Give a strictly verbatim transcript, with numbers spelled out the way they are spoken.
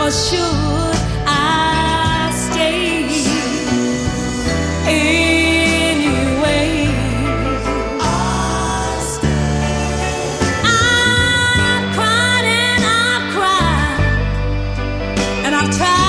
or should I stay anyway? I stay. I've cried and I've cried and I've tried.